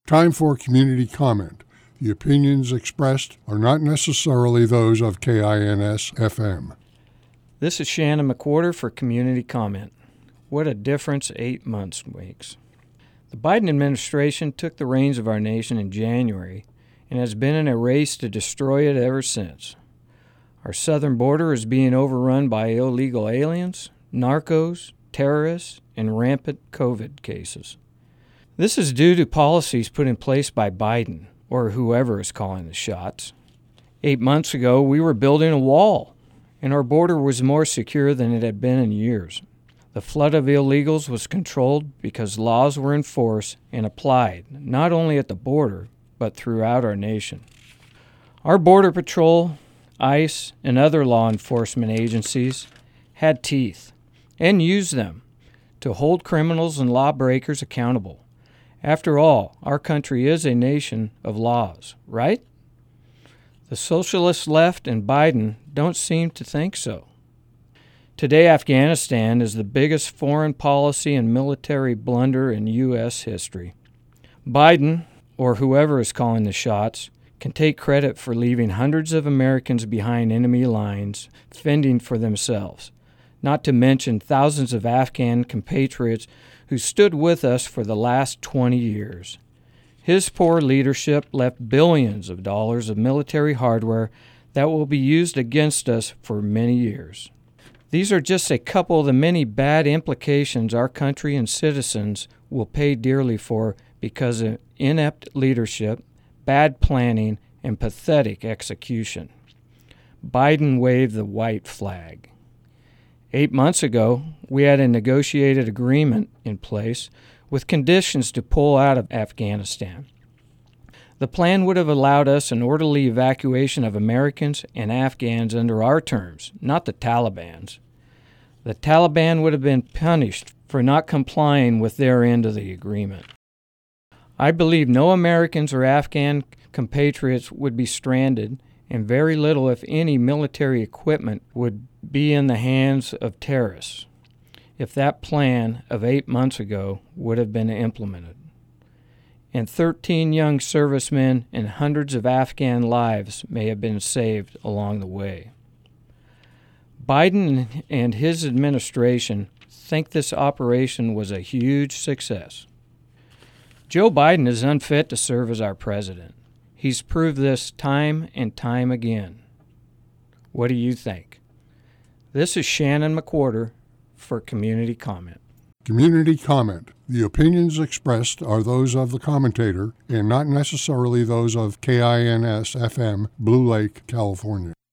Time for community comment. The opinions expressed are not necessarily those of KINS-FM. This is Shannon McWhorter for Community Comment. What a difference 8 months makes. The Biden administration took the reins of our nation in January and has been in a race to destroy it ever since. Our southern border is being overrun by illegal aliens, narcos, terrorists, and rampant COVID cases. This is due to policies put in place by Biden, or whoever is calling the shots. 8 months ago, we were building a wall, and our border was more secure than it had been in years. The flood of illegals was controlled because laws were enforced and applied, not only at the border, but throughout our nation. Our Border Patrol, ICE, and other law enforcement agencies had teeth and used them to hold criminals and lawbreakers accountable. After all, our country is a nation of laws, right? The socialist left and Biden don't seem to think so. Today, Afghanistan is the biggest foreign policy and military blunder in U.S. history. Biden, or whoever is calling the shots, can take credit for leaving hundreds of Americans behind enemy lines, fending for themselves, not to mention thousands of Afghan compatriots who stood with us for the last 20 years. His poor leadership left billions of dollars of military hardware that will be used against us for many years. These are just a couple of the many bad implications our country and citizens will pay dearly for because of inept leadership, bad planning, and pathetic execution. Biden waved the white flag. 8 months ago, we had a negotiated agreement in place with conditions to pull out of Afghanistan. The plan would have allowed us an orderly evacuation of Americans and Afghans under our terms, not the Taliban's. The Taliban would have been punished for not complying with their end of the agreement. I believe no Americans or Afghan compatriots would be stranded, and very little, if any, military equipment would be in the hands of terrorists if that plan of 8 months ago would have been implemented. And 13 young servicemen and hundreds of Afghan lives may have been saved along the way. Biden and his administration think this operation was a huge success. Joe Biden is unfit to serve as our president. He's proved this time and time again. What do you think? This is Shannon McWhorter for Community Comment. Community comment. The opinions expressed are those of the commentator and not necessarily those of KINS-FM, Blue Lake, California.